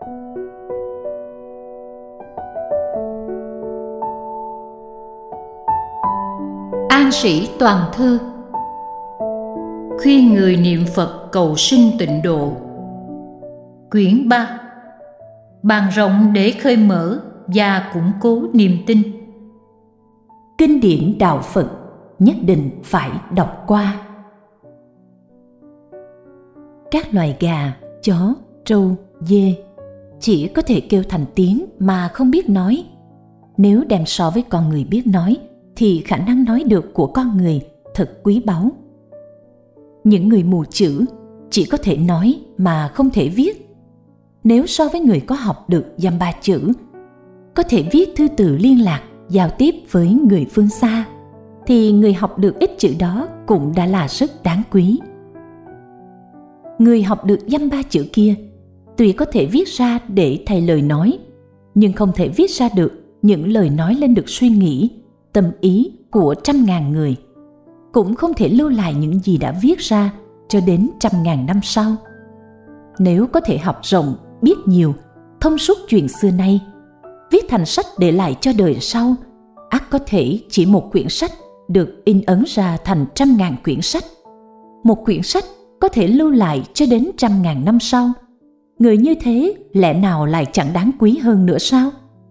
An Sĩ Toàn Thư. Khuyên người niệm Phật cầu sinh tịnh độ. Quyển 3. Bàn rộng để khơi mở và củng cố niềm tin. Kinh điển đạo Phật nhất định phải đọc qua. Các loài gà, chó, trâu, dê chỉ có thể kêu thành tiếng mà không biết nói. Nếu đem so với con người biết nói thì khả năng nói được của con người thật quý báu. Những người mù chữ chỉ có thể nói mà không thể viết. Nếu so với người có học được dăm ba chữ, có thể viết thư từ liên lạc, giao tiếp với người phương xa, thì người học được ít chữ đó cũng đã là rất đáng quý. Người học được dăm ba chữ kia tuy có thể viết ra để thay lời nói, nhưng không thể viết ra được những lời nói lên được suy nghĩ, tâm ý của trăm ngàn người, cũng không thể lưu lại những gì đã viết ra cho đến trăm ngàn năm sau. Nếu có thể học rộng, biết nhiều, thông suốt chuyện xưa nay, viết thành sách để lại cho đời sau, ắt có thể chỉ một quyển sách được in ấn ra thành trăm ngàn quyển sách. Một quyển sách có thể lưu lại cho đến trăm ngàn năm sau. Người như thế lẽ nào lại chẳng đáng quý hơn nữa sao?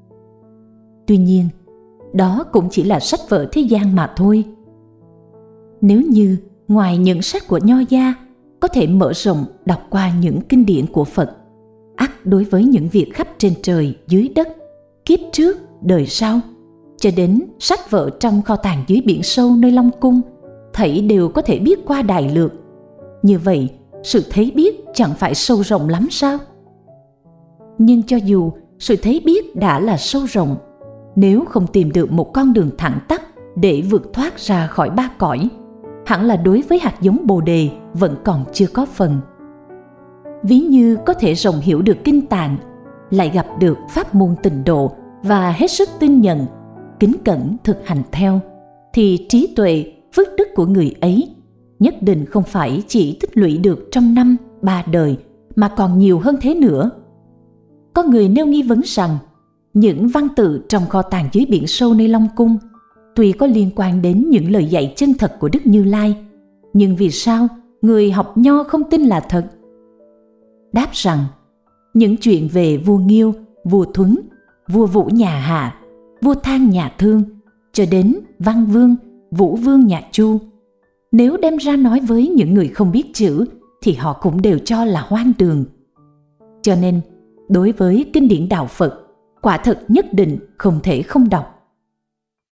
Tuy nhiên, đó cũng chỉ là sách vở thế gian mà thôi. Nếu như ngoài những sách của nho gia có thể mở rộng đọc qua những kinh điển của Phật, ắt đối với những việc khắp trên trời dưới đất, kiếp trước, đời sau, cho đến sách vở trong kho tàng dưới biển sâu nơi Long Cung, thảy đều có thể biết qua đại lược. Như vậy, sự thấy biết chẳng phải sâu rộng lắm sao? Nhưng cho dù sự thấy biết đã là sâu rộng, nếu không tìm được một con đường thẳng tắp để vượt thoát ra khỏi ba cõi, hẳn là đối với hạt giống Bồ Đề vẫn còn chưa có phần. Ví như có thể rộng hiểu được kinh tạng, lại gặp được pháp môn tịnh độ và hết sức tin nhận, kính cẩn thực hành theo, thì trí tuệ, phước đức của người ấy nhất định không phải chỉ tích lũy được trong năm, ba đời, mà còn nhiều hơn thế nữa. Có người nêu nghi vấn rằng những văn tự trong kho tàng dưới biển sâu nơi Long Cung tuy có liên quan đến những lời dạy chân thật của Đức Như Lai, nhưng vì sao người học nho không tin là thật? Đáp rằng những chuyện về vua Nghiêu, vua Thuấn, vua Vũ nhà Hạ, vua Thang nhà Thương, cho đến Văn Vương, Vũ Vương nhà Chu, nếu đem ra nói với những người không biết chữ thì họ cũng đều cho là hoang đường. Cho nên, đối với kinh điển đạo Phật, quả thật nhất định không thể không đọc.